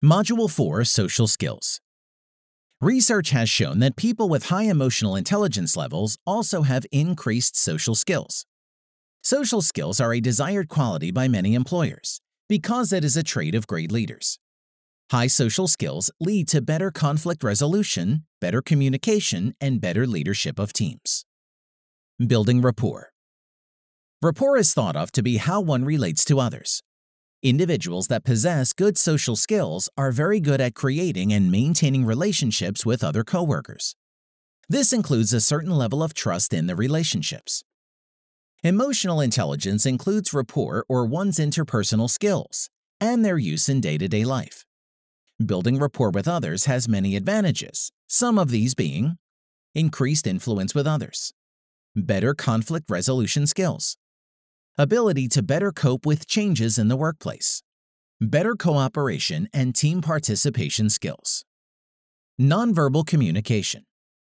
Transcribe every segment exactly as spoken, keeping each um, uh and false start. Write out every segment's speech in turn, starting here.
Module four, Social Skills. Research has shown that people with high emotional intelligence levels also have increased social skills. Social skills are a desired quality by many employers because it is a trait of great leaders. High social skills lead to better conflict resolution, better communication, and better leadership of teams. Building rapport. Rapport is thought of to be how one relates to others. Individuals that possess good social skills are very good at creating and maintaining relationships with other coworkers. This includes a certain level of trust in the relationships. Emotional intelligence includes rapport or one's interpersonal skills and their use in day-to-day life. Building rapport with others has many advantages, some of these being increased influence with others, better conflict resolution skills, ability to better cope with changes in the workplace, better cooperation and team participation skills. Nonverbal communication.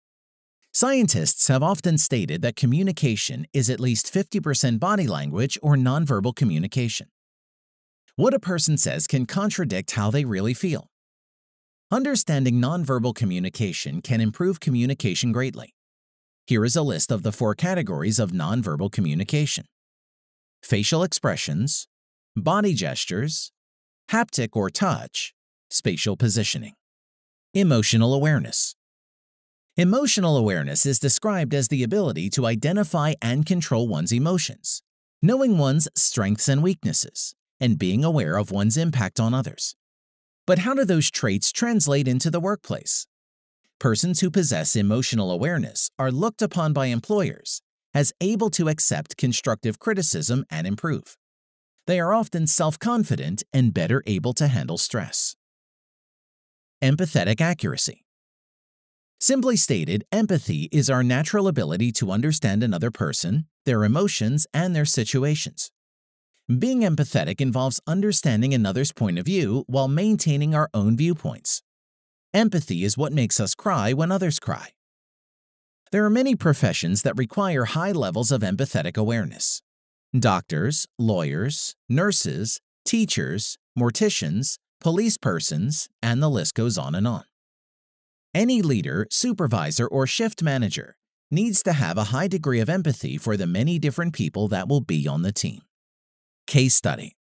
Scientists have often stated that communication is at least fifty percent body language or nonverbal communication. What a person says can contradict how they really feel. Understanding nonverbal communication can improve communication greatly. Here is a list of the four categories of nonverbal communication: facial expressions, body gestures, haptic or touch, spatial positioning. Emotional awareness. Emotional awareness is described as the ability to identify and control one's emotions, knowing one's strengths and weaknesses, and being aware of one's impact on others. But how do those traits translate into the workplace? Persons who possess emotional awareness are looked upon by employers as able to accept constructive criticism and improve. They are often self-confident and better able to handle stress. Empathetic accuracy. Simply stated, empathy is our natural ability to understand another person, their emotions, and their situations. Being empathetic involves understanding another's point of view while maintaining our own viewpoints. Empathy is what makes us cry when others cry. There are many professions that require high levels of empathetic awareness. Doctors, lawyers, nurses, teachers, morticians, police persons, and the list goes on and on. Any leader, supervisor, or shift manager needs to have a high degree of empathy for the many different people that will be on the team. Case study.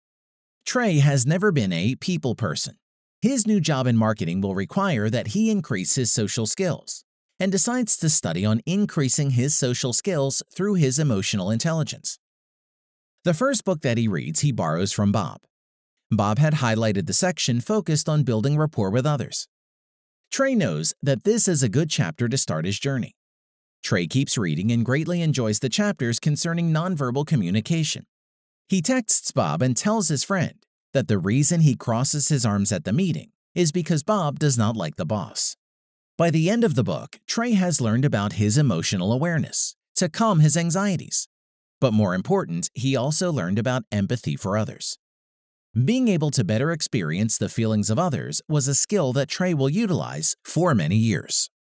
Trey has never been a people person. His new job in marketing will require that he increase his social skills, and decides to study on increasing his social skills through his emotional intelligence. The first book that he reads he borrows from Bob. Bob had highlighted the section focused on building rapport with others. Trey knows that this is a good chapter to start his journey. Trey keeps reading and greatly enjoys the chapters concerning nonverbal communication. He texts Bob and tells his friend that the reason he crosses his arms at the meeting is because Bob does not like the boss. By the end of the book, Trey has learned about his emotional awareness to calm his anxieties. But more important, he also learned about empathy for others. Being able to better experience the feelings of others was a skill that Trey will utilize for many years.